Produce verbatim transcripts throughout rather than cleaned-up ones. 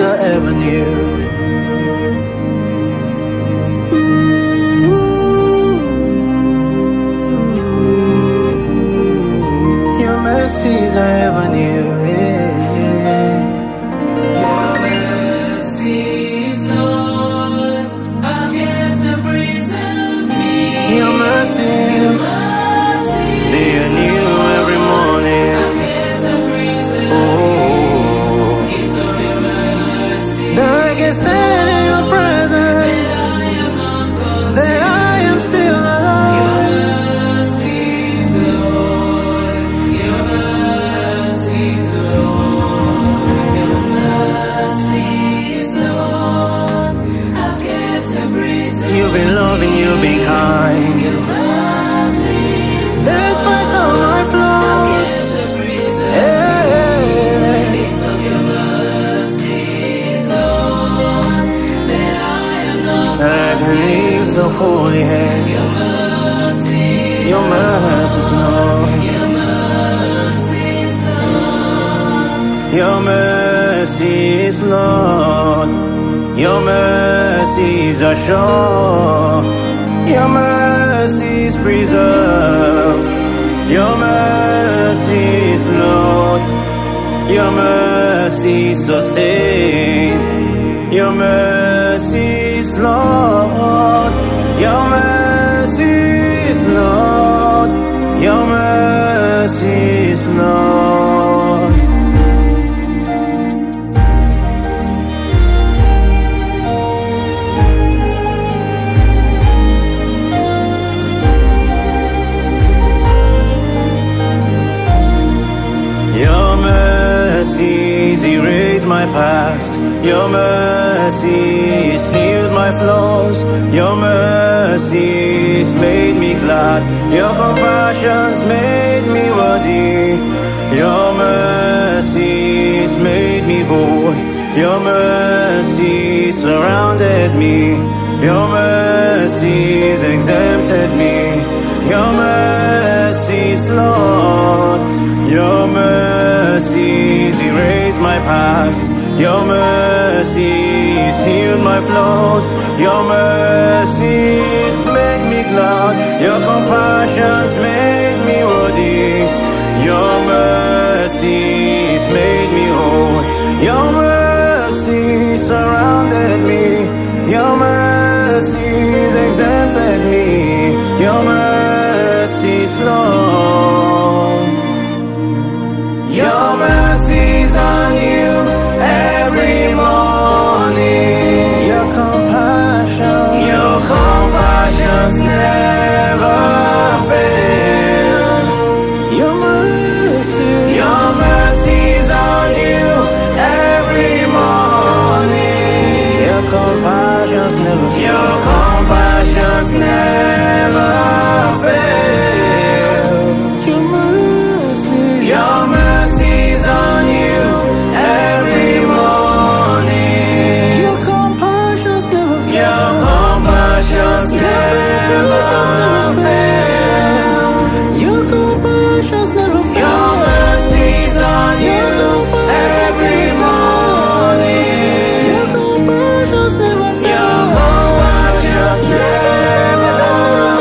I ever knew. Your mercies I ever knew. Your mercies, Lord, have kept the prison me. Your mercies, they are new every morning. I can stand in your presence, that I am still alive. Your mercies, Lord, your mercies, Lord, have kept the prison. You've been loving, you've been kind. Your mercies, despite all my flaws. Leaves of holy hand. Your mercies, your mercies, Lord. Your mercies, Lord. Your mercies, Lord. Your mercies are sure. Your mercies preserve. Your mercies, Lord. Your mercies sustain. Your mercies, Lord. Your mercies, Lord. Your mercies, Lord. Your mercies erase my past. Your mercies healed my flaws. Your mercies made me glad. Your compassions made me worthy. Your mercies made me whole. Your mercies surrounded me. Your mercies exempted me. Your mercies, Lord. Your mercies erase my past. Your mercies healed my flaws. Your mercies make me glad. Your compassions made me worthy. Your mercies made me whole. Your mercies surrounded me. Your mercies exempted me. Your mercies, Lord. Your mercies are new every morning. Your compassion, your compassions never fail. Your mercies, your mercies are new every morning. Your compassions never fail. Your compassions never fail. Your mercies, your mercies are new every morning. Your compassions never fail. Your compassions never fail. Your compassions never fail. Your mercies are new every morning. Your compassions never fail. Your compassions never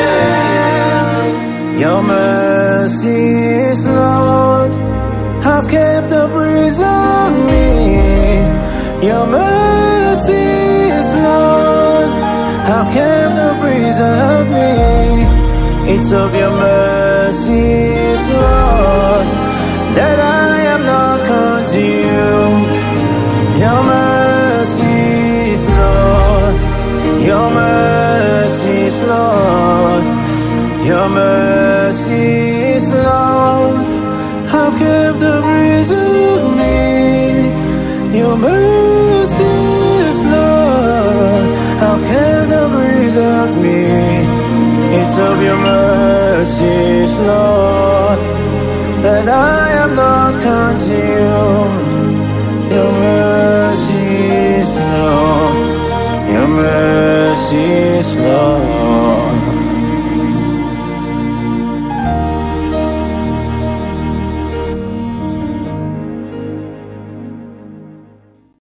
fail. Your mercies, Lord, have kept the prison me. Your mercies, Lord, have kept the preserved me. It's of your mercies, Lord, that I am not consumed. Your mercies, Lord. Your mercies, Lord. Your mercies, Lord, have kept the prison me. Your mercies, Lord, have kept the preserved me. It's of your mercies, Lord, that I am not consumed. Your mercies, Lord. Your mercies, Lord.